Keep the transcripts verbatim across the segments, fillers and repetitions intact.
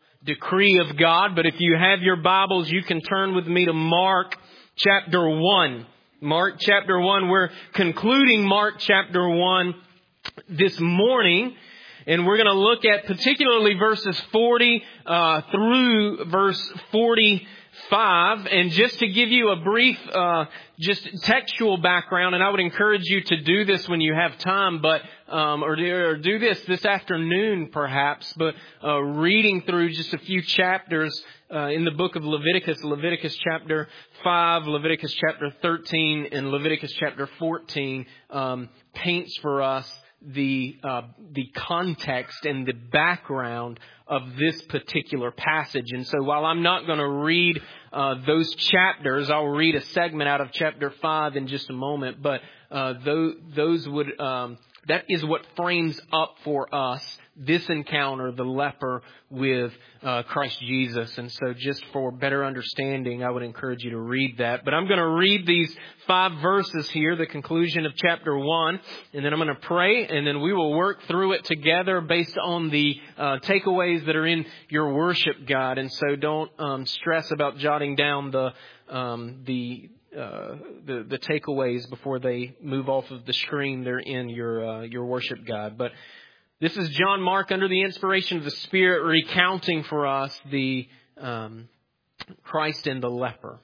decree of God. But if you have your Bibles, you can turn with me to Mark chapter one. Mark chapter one. We're concluding Mark chapter one this morning. And we're going to look at particularly verses forty uh, through verse forty-five. And just to give you a brief uh, just textual background, and I would encourage you to do this when you have time, but um, or, do, or do this this afternoon perhaps, but uh, reading through just a few chapters uh, in the book of Leviticus, Leviticus chapter five, Leviticus chapter thirteen, and Leviticus chapter fourteen um, paints for us the uh, the context and the background of this particular passage. And so while I'm not going to read uh, those chapters, I'll read a segment out of chapter five in just a moment. But uh, those, those would um, that is what frames up for us this encounter, the leper with uh, Christ Jesus. And so just for better understanding, I would encourage you to read that. But I'm going to read these five verses here, the conclusion of chapter one, and then I'm going to pray, and then we will work through it together based on the uh, takeaways that are in your worship guide. And so don't um, stress about jotting down the um, the Uh, the, the takeaways before they move off of the screen. They're in your uh, your worship guide. But this is John Mark under the inspiration of the Spirit recounting for us the um, Christ and the leper.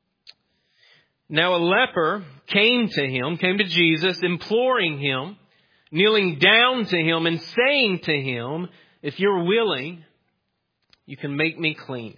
Now a leper came to him, came to Jesus, imploring him, kneeling down to him and saying to him, "If you're willing, you can make me clean."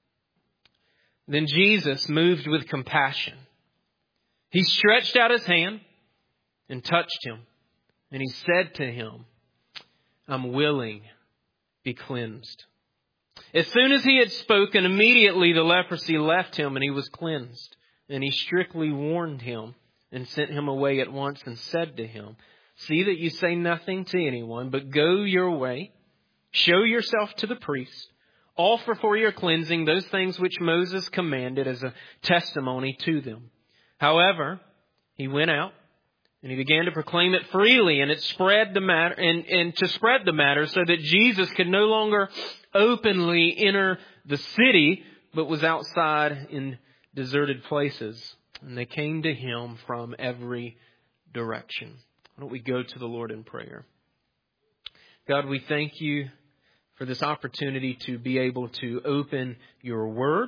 Then Jesus, moved with compassion, he stretched out his hand and touched him. And he said to him, "I'm willing, be cleansed." As soon as he had spoken, immediately the leprosy left him and he was cleansed. And he strictly warned him and sent him away at once and said to him, "See that you say nothing to anyone, but go your way, show yourself to the priest. Offer for your cleansing those things which Moses commanded as a testimony to them." However, he went out and he began to proclaim it freely, and it spread the matter and, and to spread the matter so that Jesus could no longer openly enter the city, but was outside in deserted places. And they came to him from every direction. Why don't we go to the Lord in prayer? God, we thank you for this opportunity to be able to open your word.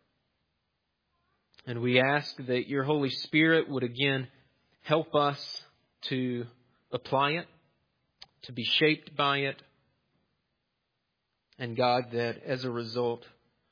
And we ask that your Holy Spirit would again help us to apply it, to be shaped by it. And God, that as a result,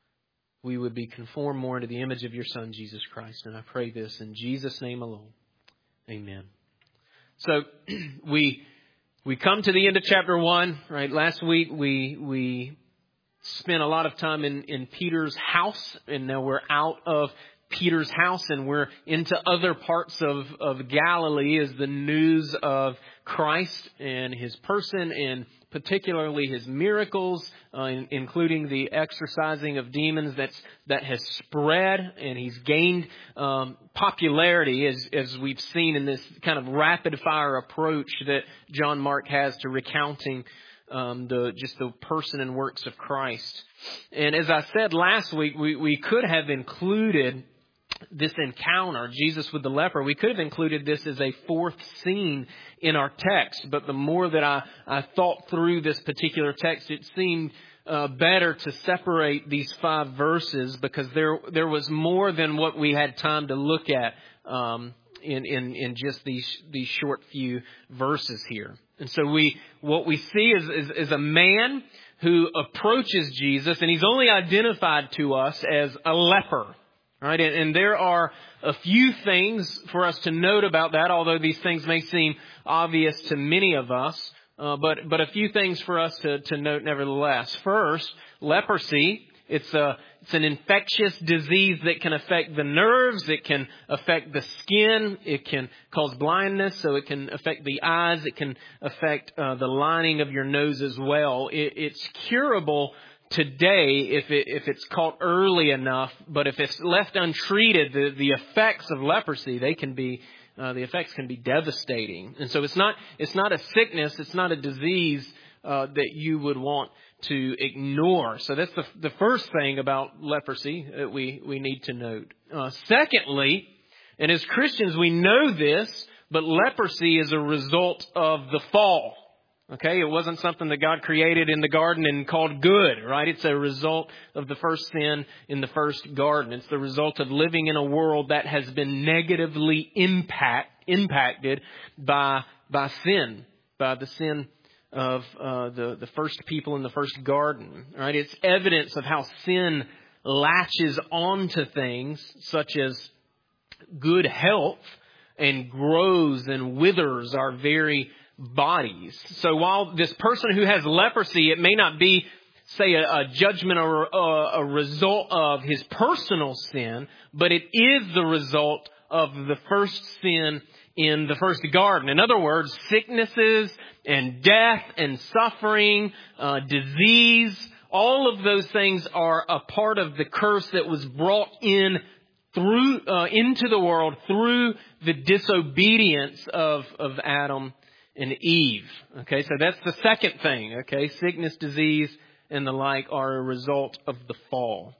we would be conformed more into the image of your Son, Jesus Christ. And I pray this in Jesus' name alone. Amen. So we... We come to the end of chapter one, right? Last week we we spent a lot of time in, in Peter's house, and now we're out of Peter's house and we're into other parts of, of Galilee as the news of Christ and his person, and particularly his miracles, uh, in, including the exorcising of demons that's that has spread, and he's gained um, popularity as as we've seen in this kind of rapid fire approach that John Mark has to recounting um, the just the person and works of Christ. And as I said last week, we we could have included this encounter, Jesus with the leper, we could have included this as a fourth scene in our text. But the more that I, I thought through this particular text, it seemed uh, better to separate these five verses, because there there was more than what we had time to look at um, in, in in just these these short few verses here. And so we what we see is, is, is a man who approaches Jesus, and he's only identified to us as a leper. Right, and, and there are a few things for us to note about that, although these things may seem obvious to many of us. Uh, but but a few things for us to, to note nevertheless. First, leprosy. It's a it's an infectious disease that can affect the nerves. It can affect the skin. It can cause blindness. So it can affect the eyes. It can affect uh, the lining of your nose as well. It, it's curable today if it, if it's caught early enough, but if it's left untreated, the, the effects of leprosy, they can be uh, the effects can be devastating. And so it's not it's not a sickness, it's not a disease uh, that you would want to ignore. So that's the, the first thing about leprosy that we, we need to note. Uh, secondly, and as Christians we know this, but leprosy is a result of the fall. Okay, it wasn't something that God created in the garden and called good, right? It's a result of the first sin in the first garden. It's the result of living in a world that has been negatively impact, impacted by, by sin, by the sin of uh, the, the first people in the first garden, right? It's evidence of how sin latches onto things such as good health and grows and withers our very bodies. So while this person who has leprosy, it may not be, say, a, a judgment or a, a result of his personal sin, but it is the result of the first sin in the first garden. In other words, sicknesses and death and suffering, uh, disease, all of those things are a part of the curse that was brought in through uh, into the world through the disobedience of, of Adam and Eve. Okay, so that's the second thing. Okay, sickness, disease, and the like are a result of the fall.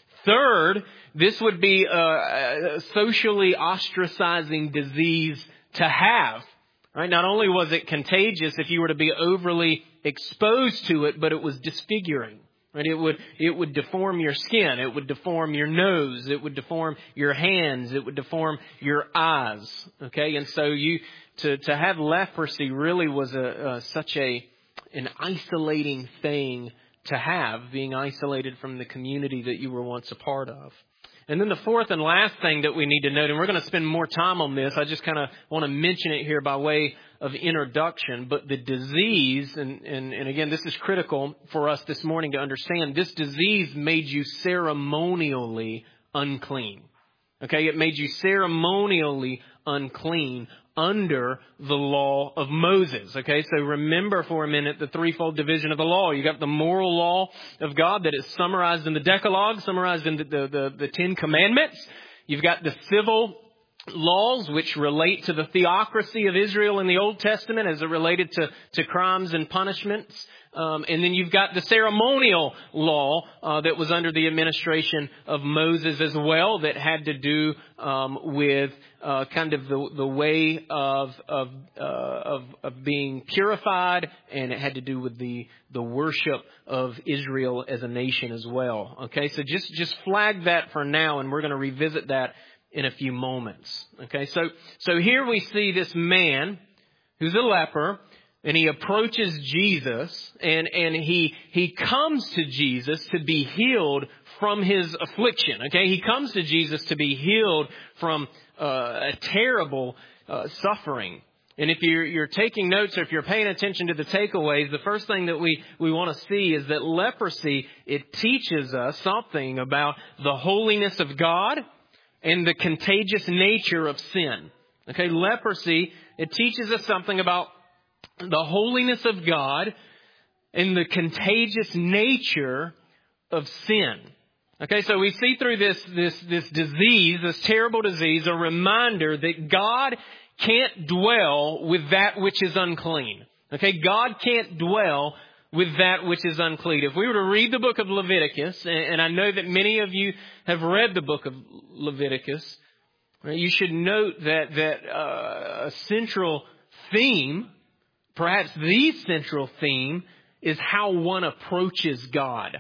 Third, this would be a, a socially ostracizing disease to have. Right? Not only was it contagious if you were to be overly exposed to it, but it was disfiguring. Right? It would it would deform your skin. It would deform your nose. It would deform your hands. It would deform your eyes. Okay, and so you to to have leprosy really was a, a such a an isolating thing to have, being isolated from the community that you were once a part of. And then the fourth and last thing that we need to note, and we're going to spend more time on this, I just kind of want to mention it here by way of introduction, but the disease, and, and, and again, this is critical for us this morning to understand, this disease made you ceremonially unclean. Okay, it made you ceremonially unclean under the law of Moses. Okay, so remember for a minute the threefold division of the law. You got the moral law of God that is summarized in the Decalogue, summarized in the, the, the, the Ten Commandments. You've got the civil laws which relate to the theocracy of Israel in the Old Testament as it related to, to crimes and punishments. Um, and then you've got the ceremonial law uh, that was under the administration of Moses as well, that had to do um, with uh, kind of the, the way of of, uh, of of being purified, and it had to do with the the worship of Israel as a nation as well. Okay, so just just flag that for now, and we're going to revisit that in a few moments. Okay, so so here we see this man who's a leper. And he approaches Jesus, and, and he he comes to Jesus to be healed from his affliction. Okay, he comes to Jesus to be healed from uh, a terrible uh, suffering. And if you're, you're taking notes, or if you're paying attention to the takeaways, the first thing that we, we want to see is that leprosy, it teaches us something about the holiness of God and the contagious nature of sin. Okay, leprosy, it teaches us something about the holiness of God and the contagious nature of sin. Okay, so we see through this, this, this disease, this terrible disease, a reminder that God can't dwell with that which is unclean. Okay, God can't dwell with that which is unclean. If we were to read the book of Leviticus, and I know that many of you have read the book of Leviticus, you should note that, that uh, a central theme, perhaps the central theme, is how one approaches God.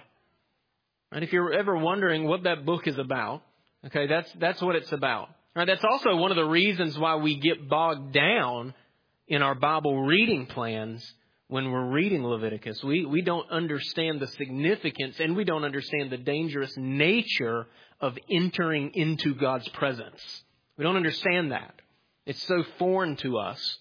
And if you're ever wondering what that book is about, okay, that's that's what it's about. Right, that's also one of the reasons why we get bogged down in our Bible reading plans when we're reading Leviticus. We we don't understand the significance, and we don't understand the dangerous nature of entering into God's presence. We don't understand that. It's so foreign to us.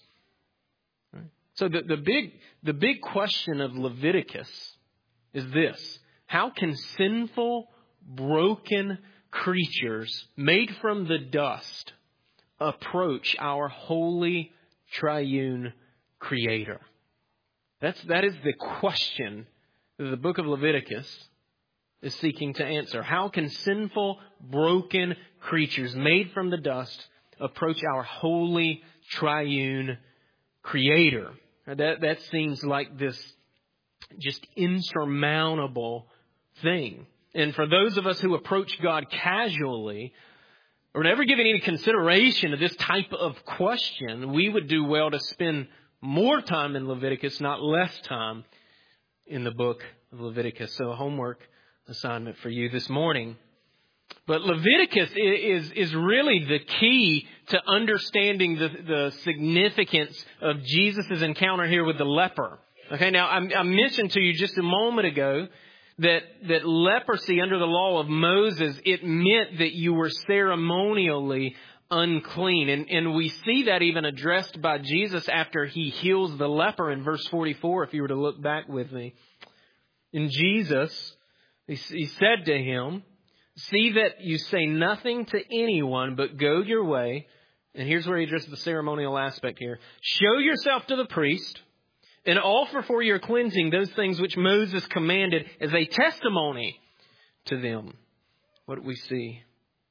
So the, the big the big question of Leviticus is this: how can sinful, broken creatures made from the dust approach our holy, triune Creator? That's that is the question that the book of Leviticus is seeking to answer. How can sinful, broken creatures made from the dust approach our holy, triune Creator? That that seems like this just insurmountable thing. And for those of us who approach God casually, or never giving any consideration to this type of question, we would do well to spend more time in Leviticus, not less time in the book of Leviticus. So a homework assignment for you this morning. But Leviticus is, is really the key to understanding the, the significance of Jesus' encounter here with the leper. Okay, now I, I mentioned to you just a moment ago that, that leprosy under the law of Moses, it meant that you were ceremonially unclean. And, and we see that even addressed by Jesus after he heals the leper in verse forty-four, if you were to look back with me. In Jesus, he, he said to him, "See that you say nothing to anyone, but go your way." And here's where he addresses the ceremonial aspect here. "Show yourself to the priest and offer for your cleansing those things which Moses commanded as a testimony to them." What do we see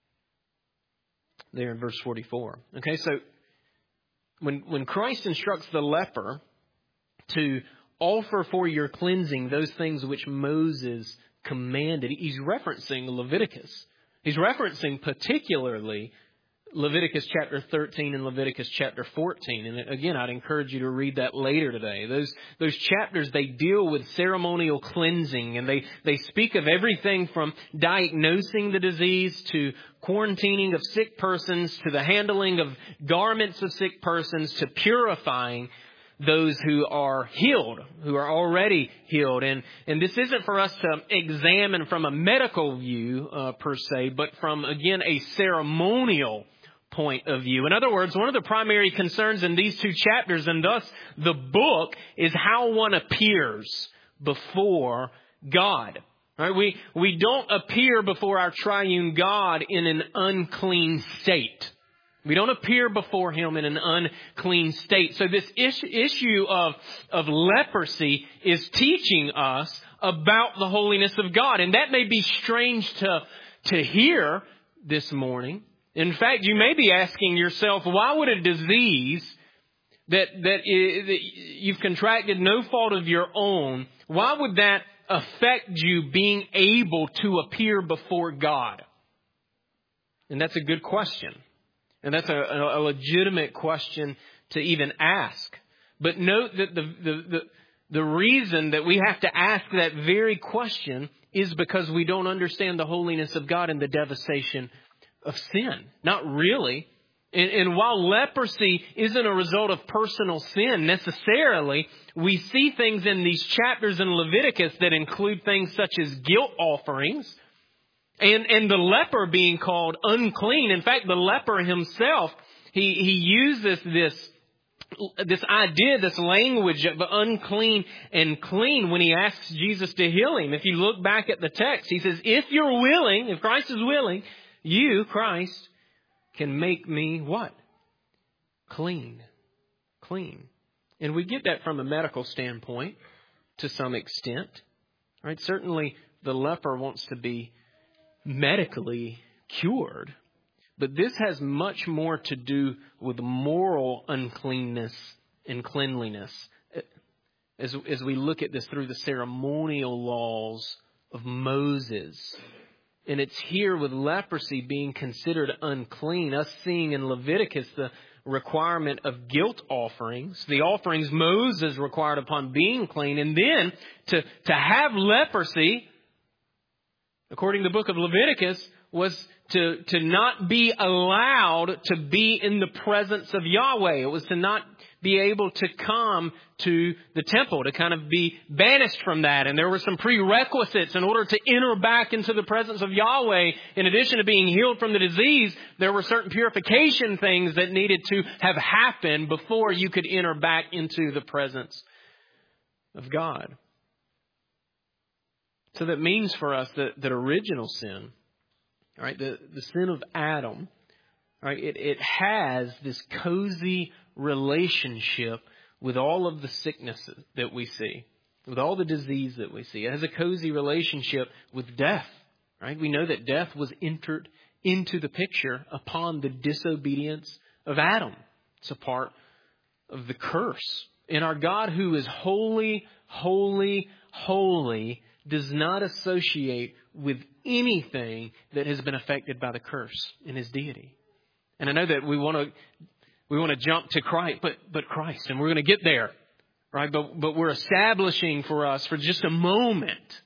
there in verse forty-four? Okay, so when, when Christ instructs the leper to offer for your cleansing those things which Moses commanded, he's referencing Leviticus. He's referencing particularly Leviticus chapter thirteen and Leviticus chapter fourteen. And again, I'd encourage you to read that later today. Those those chapters, they deal with ceremonial cleansing, and they, they speak of everything from diagnosing the disease to quarantining of sick persons to the handling of garments of sick persons to purifying those who are healed, who are already healed. And, and this isn't for us to examine from a medical view uh, per se, but from, again, a ceremonial point of view. In other words, one of the primary concerns in these two chapters, and thus the book, is how one appears before God. Right? We, we don't appear before our triune God in an unclean state. We don't appear before him in an unclean state. So this issue, issue of, of leprosy is teaching us about the holiness of God. And that may be strange to, to hear this morning. In fact, you may be asking yourself, why would a disease that, that, is, that you've contracted no fault of your own, why would that affect you being able to appear before God? And that's a good question. And that's a, a legitimate question to even ask. But note that the, the, the, the reason that we have to ask that very question is because we don't understand the holiness of God and the devastation of sin. Not really. And, and while leprosy isn't a result of personal sin necessarily, we see things in these chapters in Leviticus that include things such as guilt offerings, And, and the leper being called unclean. In fact, the leper himself, he, he uses this, this idea, this language of unclean and clean when he asks Jesus to heal him. If you look back at the text, he says, if you're willing, if Christ is willing, you, Christ, can make me what? Clean. Clean. And we get that from a medical standpoint to some extent. Right? Certainly the leper wants to be medically cured. But this has much more to do with moral uncleanness and cleanliness. As, as we look at this through the ceremonial laws of Moses. And it's here with leprosy being considered unclean, us seeing in Leviticus the requirement of guilt offerings, the offerings Moses required upon being clean, and then to, to have leprosy, according to the book of Leviticus, was to, to not be allowed to be in the presence of Yahweh. It was to not be able to come to the temple, to kind of be banished from that. And there were some prerequisites in order to enter back into the presence of Yahweh. In addition to being healed from the disease, there were certain purification things that needed to have happened before you could enter back into the presence of God. So that means for us that, that original sin, right, the, the sin of Adam, right, it, it has this cozy relationship with all of the sicknesses that we see, with all the disease that we see. It has a cozy relationship with death, right? We know that death was entered into the picture upon the disobedience of Adam. It's a part of the curse. And our God, who is holy, holy, holy does not associate with anything that has been affected by the curse in His deity. And I know that we want to we want to jump to Christ, but but Christ, and we're going to get there, right? But but we're establishing for us for just a moment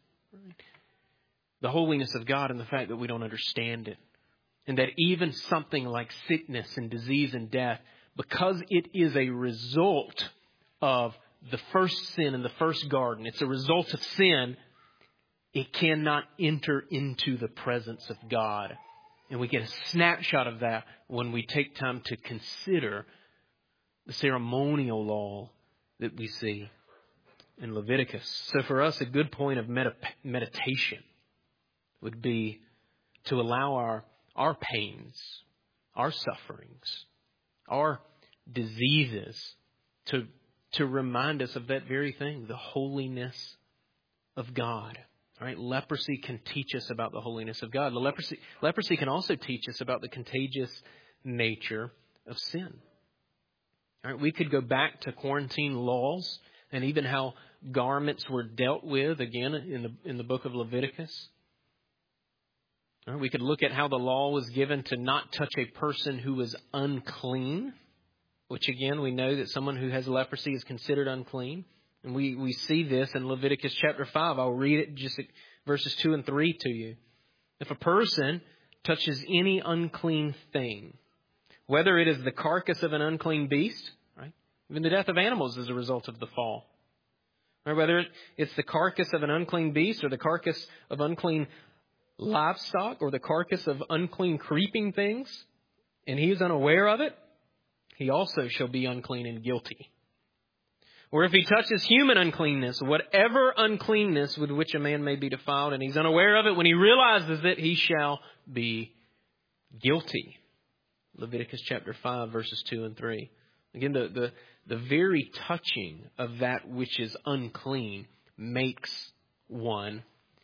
the holiness of God and the fact that we don't understand it, and that even something like sickness and disease and death, because it is a result of the first sin in the first garden, it's a result of sin. It cannot enter into the presence of God. And we get a snapshot of that when we take time to consider the ceremonial law that we see in Leviticus. So for us, a good point of med- meditation would be to allow our, our pains, our sufferings, our diseases to, to remind us of that very thing, the holiness of God. Right? Leprosy can teach us about the holiness of God. The leprosy, leprosy can also teach us about the contagious nature of sin. Right? We could go back to quarantine laws and even how garments were dealt with, again, in the in the book of Leviticus. Right? We could look at how the law was given to not touch a person who was unclean, which again, we know that someone who has leprosy is considered unclean. And we, we see this in Leviticus chapter five. I'll read it just verses two and three to you. If a person touches any unclean thing, whether it is the carcass of an unclean beast, right? Even the death of animals is a result of the fall. Or whether it's the carcass of an unclean beast or the carcass of unclean livestock or the carcass of unclean creeping things, and he is unaware of it, he also shall be unclean and guilty. Or if he touches human uncleanness, whatever uncleanness with which a man may be defiled, and he's unaware of it, when he realizes it, he shall be guilty. Leviticus chapter five, verses two and three. Again, the, the, the very touching of that which is unclean makes one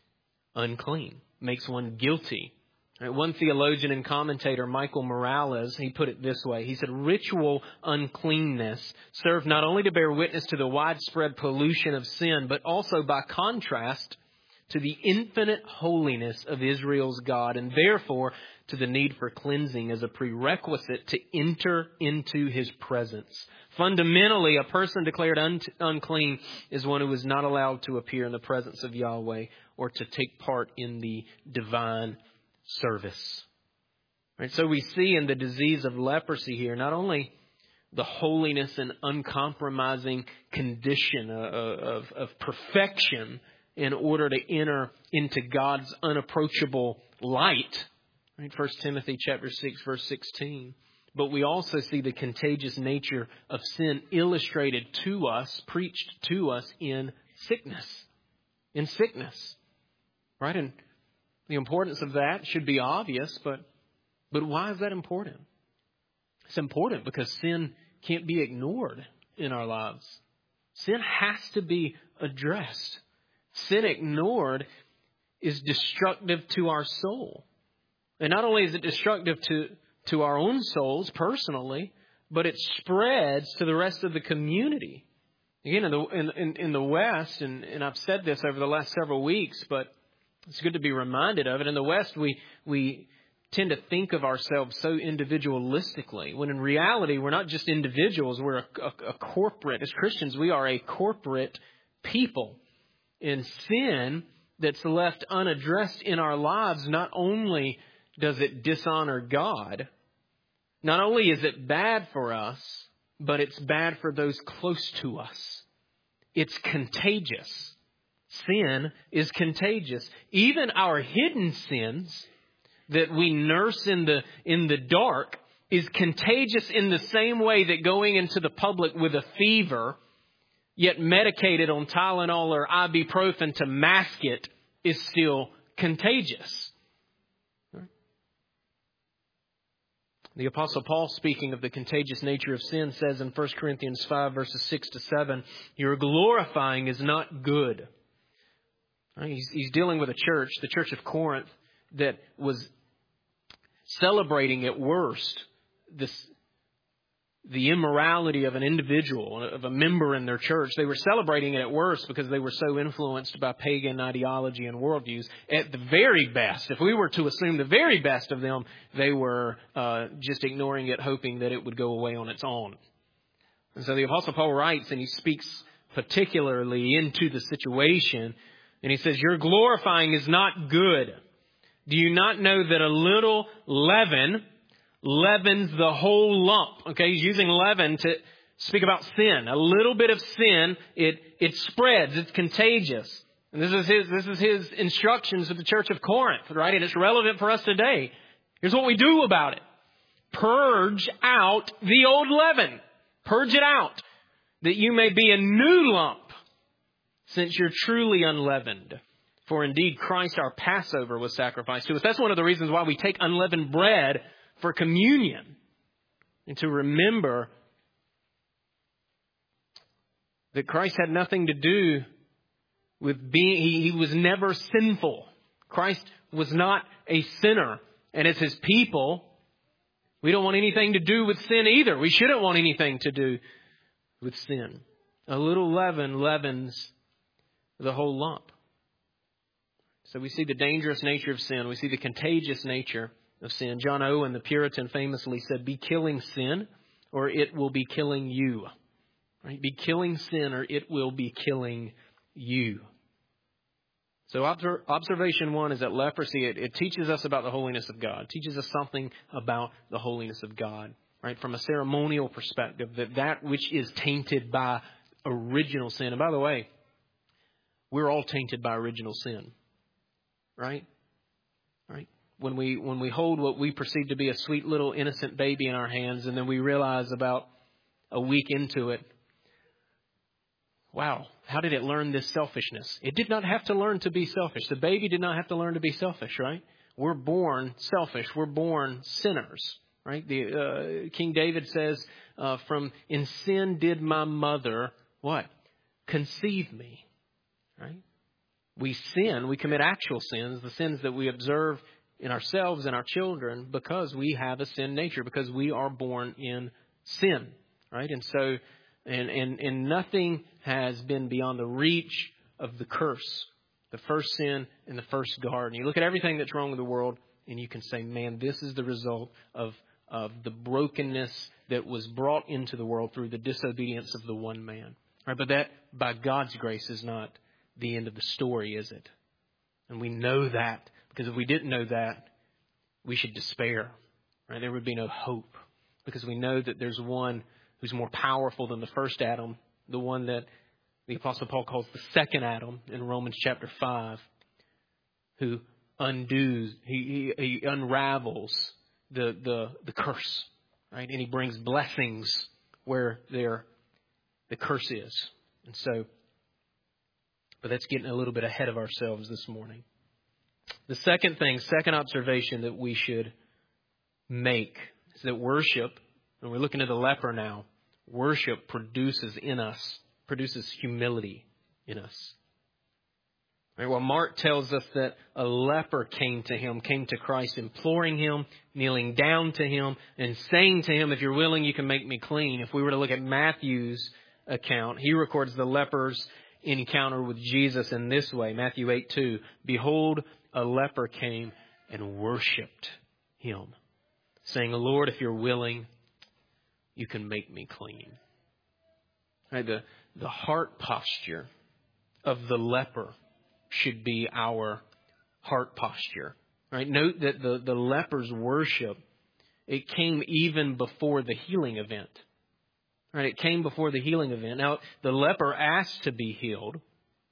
unclean, makes one guilty. Right, one theologian and commentator, Michael Morales, he put it this way. He said, ritual uncleanness served not only to bear witness to the widespread pollution of sin, but also by contrast to the infinite holiness of Israel's God, and therefore to the need for cleansing as a prerequisite to enter into His presence. Fundamentally, a person declared un- unclean is one who is not allowed to appear in the presence of Yahweh or to take part in the divine service. Right, so we see in the disease of leprosy here not only the holiness and uncompromising condition of, of, of perfection in order to enter into God's unapproachable light. Right, First Timothy chapter six, verse sixteen. But we also see the contagious nature of sin illustrated to us, preached to us in sickness. In sickness. Right? And the importance of that should be obvious, but but why is that important? It's important because sin can't be ignored in our lives. Sin has to be addressed. Sin ignored is destructive to our soul. And not only is it destructive to, to our own souls personally, but it spreads to the rest of the community. Again, in the, in, in, in the West, and, and I've said this over the last several weeks, but it's good to be reminded of it. In the West, we we tend to think of ourselves so individualistically, when in reality, we're not just individuals, we're a, a, a corporate. As Christians, we are a corporate people. And sin that's left unaddressed in our lives, not only does it dishonor God, not only is it bad for us, but it's bad for those close to us. It's contagious. Sin is contagious. Even our hidden sins that we nurse in the in the dark is contagious in the same way that going into the public with a fever, yet medicated on Tylenol or ibuprofen to mask it, is still contagious. The Apostle Paul, speaking of the contagious nature of sin, says in First Corinthians five, verses six to seven, your glorifying is not good. He's, he's dealing with a church, the church of Corinth, that was celebrating at worst this, the immorality of an individual, of a member in their church. They were celebrating it at worst because they were so influenced by pagan ideology and worldviews. At the very best, if we were to assume the very best of them, they were uh, just ignoring it, hoping that it would go away on its own. And so the Apostle Paul writes, and he speaks particularly into the situation, and he says, your glorifying is not good. Do you not know that a little leaven leavens the whole lump? Okay, he's using leaven to speak about sin. A little bit of sin, it it spreads, it's contagious. And this is his this is his instructions to the church of Corinth, right? And it's relevant for us today. Here's what we do about it. Purge out the old leaven. Purge it out, that you may be a new lump, since you're truly unleavened. For indeed, Christ our Passover was sacrificed to us. That's one of the reasons why we take unleavened bread for communion, and to remember that Christ had nothing to do with being, he, he was never sinful. Christ was not a sinner. And as his people, we don't want anything to do with sin either. We shouldn't want anything to do with sin. A little leaven leavens the whole lump. So we see the dangerous nature of sin. We see the contagious nature of sin. John Owen, the Puritan, famously said, be killing sin or it will be killing you. Right? Be killing sin or it will be killing you. So observation one is that leprosy, it, it teaches us about the holiness of God. It teaches us something about the holiness of God. Right? From a ceremonial perspective, that that which is tainted by original sin. And by the way, we're all tainted by original sin. Right? Right? When we when we hold what we perceive to be a sweet little innocent baby in our hands, and then we realize about a week into it, wow, how did it learn this selfishness? It did not have to learn to be selfish. The baby did not have to learn to be selfish, right? We're born selfish. We're born sinners, right? The uh, King David says, uh, "From in sin did my mother what? Conceive me," right? We sin. We commit actual sins, the sins that we observe in ourselves and our children, because we have a sin nature, because we are born in sin, right? And so, and, and, and nothing has been beyond the reach of the curse, the first sin in the first garden. You look at everything that's wrong with the world and you can say, man, this is the result of, of the brokenness that was brought into the world through the disobedience of the one man, right? But that by God's grace is not the end of the story, is it? And we know that. Because if we didn't know that, we should despair. Right? There would be no hope. Because we know that there's one who's more powerful than the first Adam. The one that the Apostle Paul calls the second Adam in Romans chapter five. Who undoes, he, he, he unravels the, the, the curse. Right? And he brings blessings where there the curse is. And so, but that's getting a little bit ahead of ourselves this morning. The second thing, second observation that we should make is that worship, and we're looking at the leper now, worship produces in us, produces humility in us. Right, well, Mark tells us that a leper came to him, came to Christ, imploring him, kneeling down to him, and saying to him, if you're willing, you can make me clean. If we were to look at Matthew's account, he records the leper's encounter with Jesus in this way. Matthew eight two, behold, a leper came and worshipped him, saying, Lord, if you're willing, you can make me clean. Right, the, the heart posture of the leper should be our heart posture. Right? Note that the, the leper's worship, it came even before the healing event. Right? It came before the healing event. Now, the leper asked to be healed.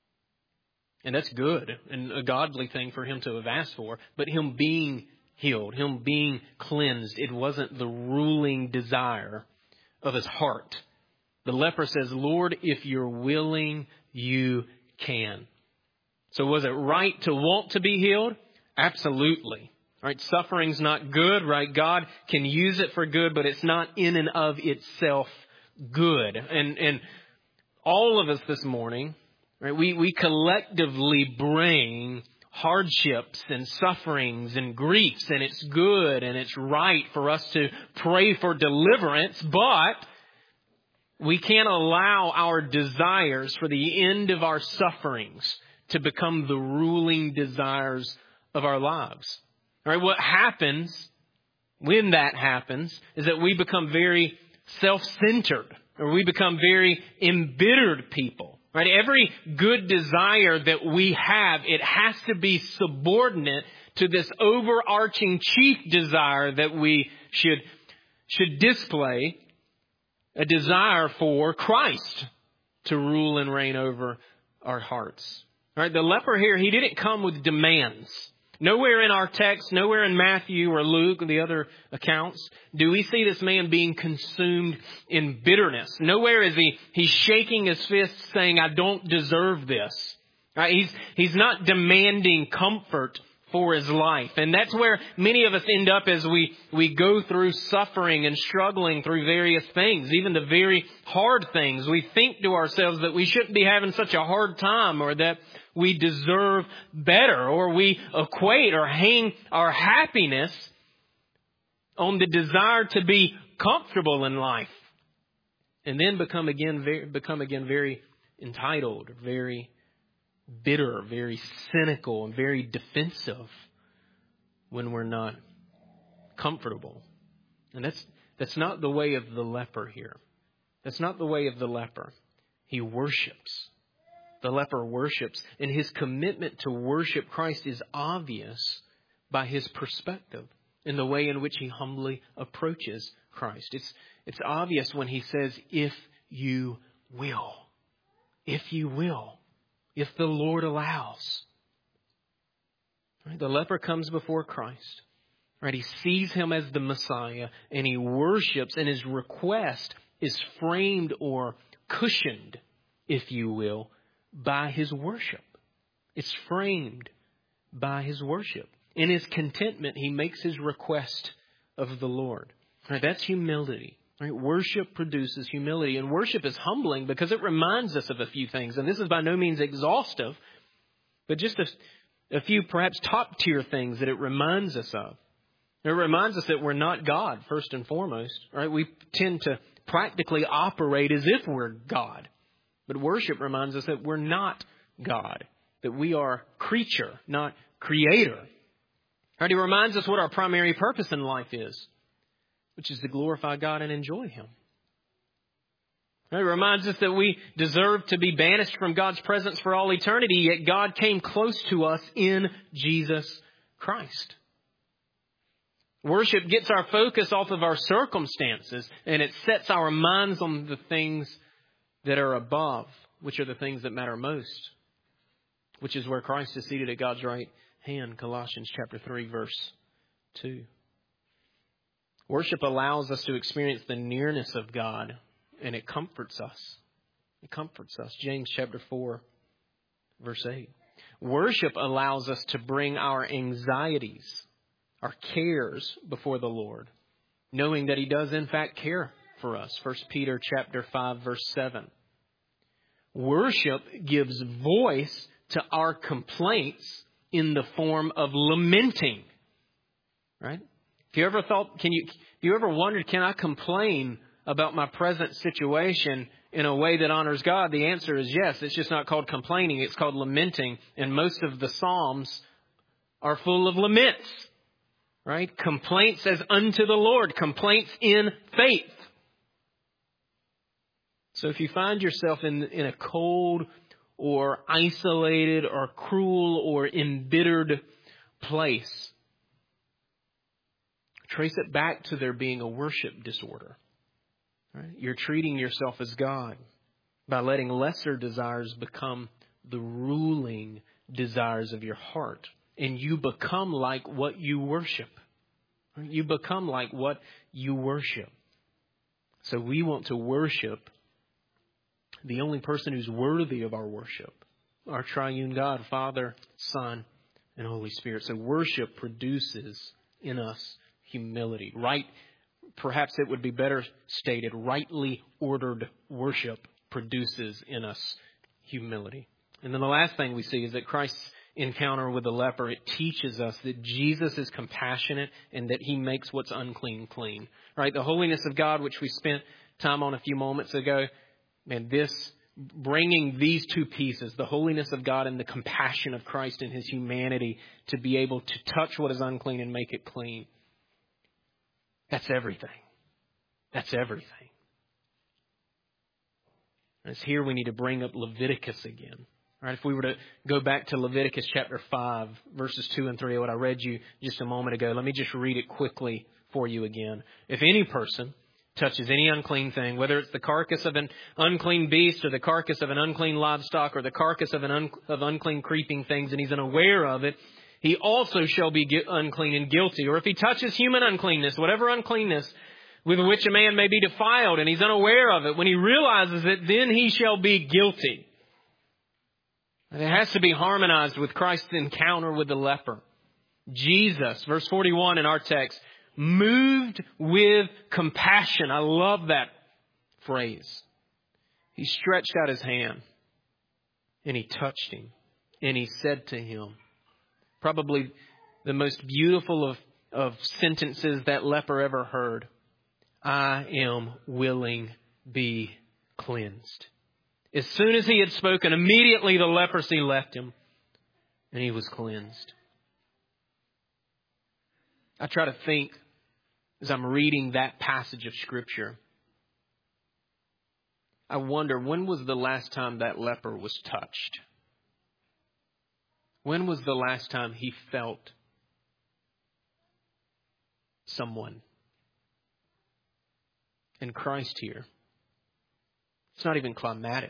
And that's good and a godly thing for him to have asked for. But him being healed, him being cleansed, it wasn't the ruling desire of his heart. The leper says, Lord, if you're willing, you can. So was it right to want to be healed? Absolutely. Right? Suffering's not good, right? God can use it for good, but it's not in and of itself good. And, and all of us this morning, right, we, we collectively bring hardships and sufferings and griefs, and it's good and it's right for us to pray for deliverance, but we can't allow our desires for the end of our sufferings to become the ruling desires of our lives. All right, what happens when that happens is that we become very self-centered, or we become very embittered people. Right? Every good desire that we have, it has to be subordinate to this overarching chief desire that we should, should display, a desire for Christ to rule and reign over our hearts. All right? The leper here, he didn't come with demands. Nowhere in our text, nowhere in Matthew or Luke or the other accounts, do we see this man being consumed in bitterness. Nowhere is he he's shaking his fist saying, I don't deserve this. Right? He's, he's not demanding comfort for his life. And that's where many of us end up as we, we go through suffering and struggling through various things, even the very hard things. We think to ourselves that we shouldn't be having such a hard time, or that we deserve better, or we equate or hang our happiness on the desire to be comfortable in life, and then become again very, become again very entitled, very bitter, very cynical, and very defensive when we're not comfortable. And that's that's not the way of the leper here. That's not the way of the leper. He worships. The leper worships, and his commitment to worship Christ is obvious by his perspective in the way in which he humbly approaches Christ. It's, it's obvious when he says, if you will, if you will, if the Lord allows. Right? The leper comes before Christ. Right? He sees him as the Messiah, and he worships, and his request is framed or cushioned, if you will, by his worship. It's framed by his worship. In his contentment, he makes his request of the Lord. Right, that's humility. Right? Worship produces humility. And worship is humbling because it reminds us of a few things. And this is by no means exhaustive, but just a, a few perhaps top tier things that it reminds us of. It reminds us that we're not God, first and foremost. Right? We tend to practically operate as if we're God. But worship reminds us that we're not God, that we are creature, not creator. Right? He reminds us what our primary purpose in life is, which is to glorify God and enjoy Him. Right? It reminds us that we deserve to be banished from God's presence for all eternity, yet God came close to us in Jesus Christ. Worship gets our focus off of our circumstances, and it sets our minds on the things that are above, which are the things that matter most, which is where Christ is seated at God's right hand, Colossians chapter three, verse two. Worship allows us to experience the nearness of God, and it comforts us. It comforts us. James chapter four, verse eight. Worship allows us to bring our anxieties, our cares before the Lord, knowing that He does in fact care for us. First Peter chapter five, verse seven. Worship gives voice to our complaints in the form of lamenting. Right? If you ever thought, can you, if you ever wondered, can I complain about my present situation in a way that honors God? The answer is yes. It's just not called complaining. It's called lamenting. And most of the Psalms are full of laments. Right? Complaints as unto the Lord. Complaints in faith. So if you find yourself in, in a cold or isolated or cruel or embittered place, trace it back to there being a worship disorder. Right? You're treating yourself as God by letting lesser desires become the ruling desires of your heart. And you become like what you worship. Right? You become like what you worship. So we want to worship the only person who's worthy of our worship, our triune God, Father, Son, and Holy Spirit. So worship produces in us humility. Right? Perhaps it would be better stated, rightly ordered worship produces in us humility. And then the last thing we see is that Christ's encounter with the leper, it teaches us that Jesus is compassionate and that He makes what's unclean clean. Right? The holiness of God, which we spent time on a few moments ago, man, this bringing these two pieces, the holiness of God and the compassion of Christ in His humanity, to be able to touch what is unclean and make it clean. That's everything. That's everything. And it's here we need to bring up Leviticus again. All right, if we were to go back to Leviticus chapter five, verses two and three, what I read you just a moment ago, let me just read it quickly for you again. If any person touches any unclean thing, whether it's the carcass of an unclean beast or the carcass of an unclean livestock or the carcass of an un- of unclean creeping things, and he's unaware of it, he also shall be unclean and guilty. Or if he touches human uncleanness, whatever uncleanness with which a man may be defiled, and he's unaware of it, when he realizes it, then he shall be guilty. And it has to be harmonized with Christ's encounter with the leper. Jesus, verse forty-one in our text, moved with compassion. I love that phrase. He stretched out His hand and He touched him and He said to him, probably the most beautiful of, of sentences that leper ever heard, I am willing, be cleansed. As soon as he had spoken, immediately the leprosy left him and he was cleansed. I try to think as I'm reading that passage of Scripture, I wonder, when was the last time that leper was touched? When was the last time he felt someone? And Christ here, it's not even climatic.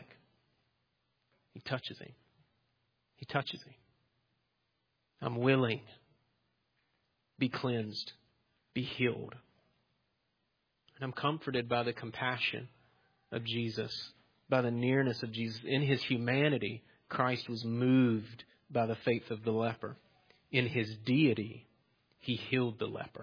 He touches him. He touches him. I'm willing. Be cleansed. Be healed. And I'm comforted by the compassion of Jesus, by the nearness of Jesus. In His humanity, Christ was moved by the faith of the leper. In His deity, He healed the leper.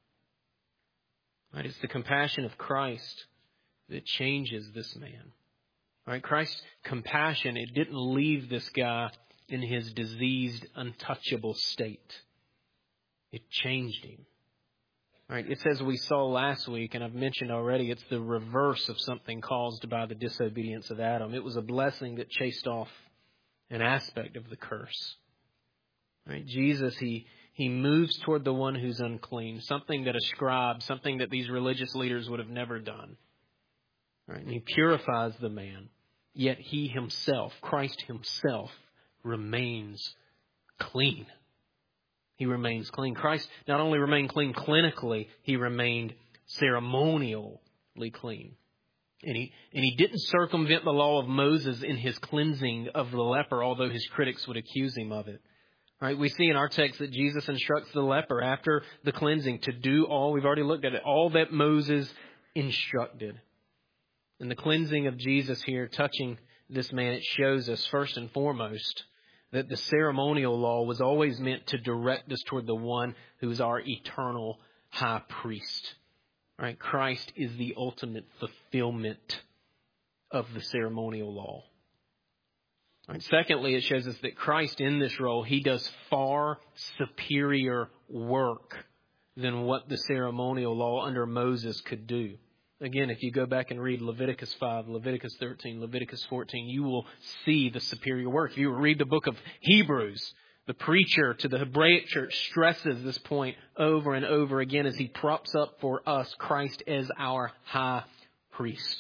Right? It's the compassion of Christ that changes this man. Right? Christ's compassion, it didn't leave this guy in his diseased, untouchable state. It changed him. Right? It's as we saw last week, and I've mentioned already, it's the reverse of something caused by the disobedience of Adam. It was a blessing that chased off an aspect of the curse. Right? Jesus, he he moves toward the one who's unclean, something that a scribe, something that these religious leaders would have never done. Right? And He purifies the man, yet He Himself, Christ Himself, remains clean. He remains clean. Christ not only remained clean clinically, He remained ceremonially clean. And he, and he didn't circumvent the law of Moses in His cleansing of the leper, although his critics would accuse Him of it. Right? We see in our text that Jesus instructs the leper after the cleansing to do all, we've already looked at it, all that Moses instructed. And the cleansing of Jesus here, touching this man, it shows us first and foremost that the ceremonial law was always meant to direct us toward the one who is our eternal high priest. Right? Christ is the ultimate fulfillment of the ceremonial law. Right? Secondly, it shows us that Christ in this role, He does far superior work than what the ceremonial law under Moses could do. Again, if you go back and read Leviticus five, Leviticus thirteen, Leviticus fourteen, you will see the superior work. If you read the book of Hebrews, the preacher to the Hebraic church stresses this point over and over again as he props up for us Christ as our high priest.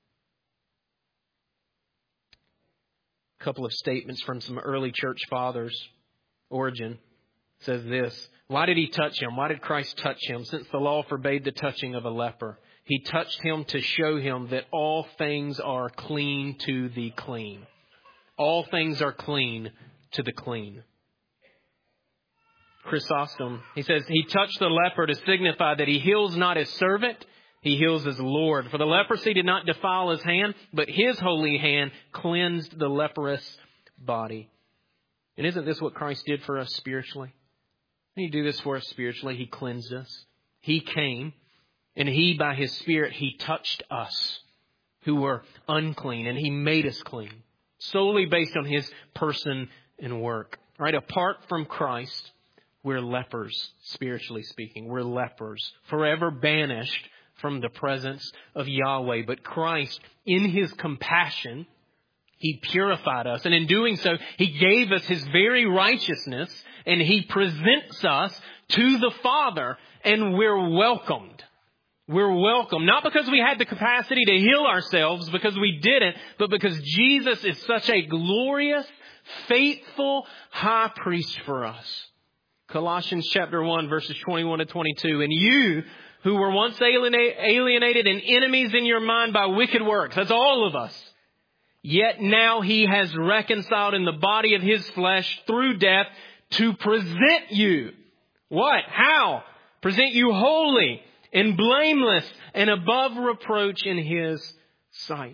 A couple of statements from some early church fathers. Origen says this: why did He touch him? Why did Christ touch him? Since the law forbade the touching of a leper. He touched him to show him that all things are clean to the clean. All things are clean to the clean. Chrysostom, he says, He touched the leper to signify that He heals not His servant, He heals His Lord. For the leprosy did not defile His hand, but His holy hand cleansed the leprous body. And isn't this what Christ did for us spiritually? He did this for us spiritually. He cleansed us. He came. And He, by His Spirit, He touched us who were unclean, and He made us clean solely based on His person and work. Right? Apart from Christ, we're lepers, spiritually speaking. We're lepers, forever banished from the presence of Yahweh. But Christ, in His compassion, He purified us. And in doing so, He gave us His very righteousness. And He presents us to the Father. And we're welcomed. We're welcome. Not because we had the capacity to heal ourselves, because we didn't, but because Jesus is such a glorious, faithful high priest for us. Colossians chapter one, verses twenty-one to twenty-two. And you who were once alienated and enemies in your mind by wicked works. That's all of us. Yet now He has reconciled in the body of His flesh through death to present you. What? How? Present you holy and blameless and above reproach in His sight.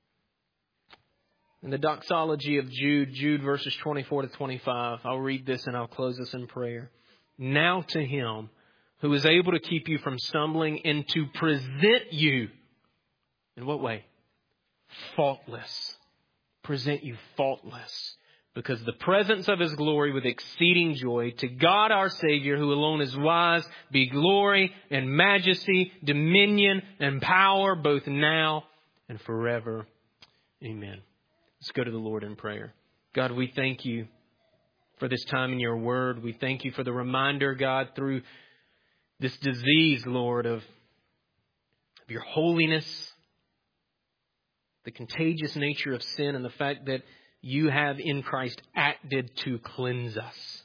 In the doxology of Jude, Jude verses twenty-four to twenty-five, I'll read this and I'll close this in prayer. Now to Him who is able to keep you from stumbling and to present you. In what way? Faultless. Present you faultless. Because the presence of His glory with exceeding joy, to God our Savior, who alone is wise, be glory and majesty, dominion and power, both now and forever. Amen. Let's go to the Lord in prayer. God, we thank You for this time in Your Word. We thank You for the reminder, God, through this disease, Lord, of, of Your holiness, the contagious nature of sin, and the fact that You have in Christ acted to cleanse us.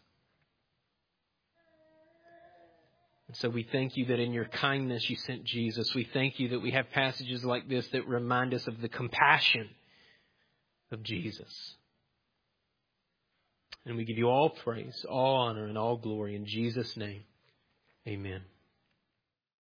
And so we thank You that in Your kindness You sent Jesus. We thank You that we have passages like this that remind us of the compassion of Jesus. And we give You all praise, all honor, and all glory in Jesus' name. Amen.